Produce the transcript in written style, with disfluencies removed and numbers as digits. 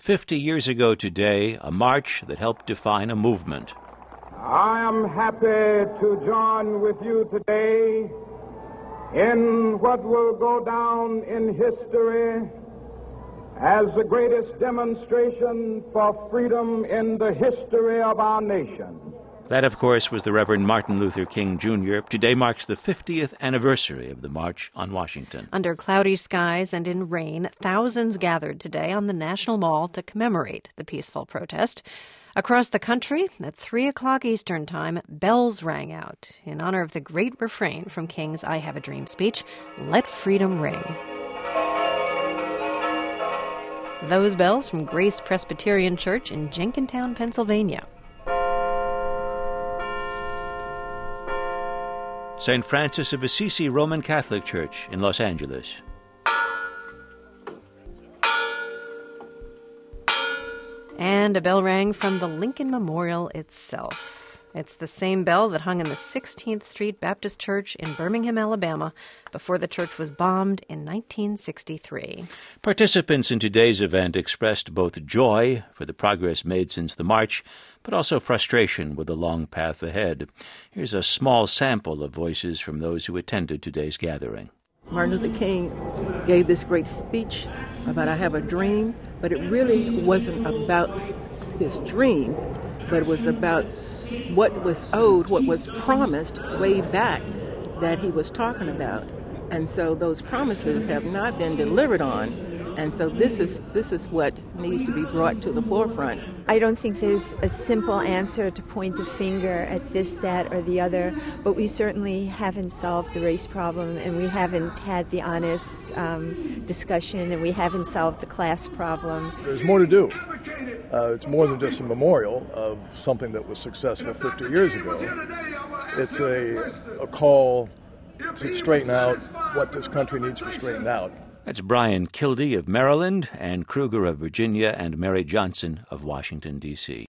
50 years ago today, a march that helped define a movement. I am happy to join with you today in what will go down in history as the greatest demonstration for freedom in the history of our nation. That, of course, was the Reverend Martin Luther King, Jr. Today marks the 50th anniversary of the March on Washington. Under cloudy skies and in rain, thousands gathered today on the National Mall to commemorate the peaceful protest. Across the country, at 3 o'clock Eastern Time, bells rang out in honor of the great refrain from King's I Have a Dream speech, "Let freedom ring." Those bells from Grace Presbyterian Church in Jenkintown, Pennsylvania. St. Francis of Assisi Roman Catholic Church in Los Angeles. And a bell rang from the Lincoln Memorial itself. It's the same bell that hung in the 16th Street Baptist Church in Birmingham, Alabama, before the church was bombed in 1963. Participants in today's event expressed both joy for the progress made since the march, but also frustration with the long path ahead. Here's a small sample of voices from those who attended today's gathering. Martin Luther King gave this great speech about I have a dream, but it really wasn't about his dream, but it was about what was owed, what was promised way back that he was talking about. And so those promises have not been delivered on. And so this is what needs to be brought to the forefront. I don't think there's a simple answer to point a finger at this, that, or the other, but we certainly haven't solved the race problem, and we haven't had the honest discussion, and we haven't solved the class problem. There's more to do. It's more than just a memorial of something that was successful 50 years ago. It's a call to straighten out what this country needs to straighten out. That's Brian Kildee of Maryland, Ann Kruger of Virginia, and Mary Johnson of Washington, D.C.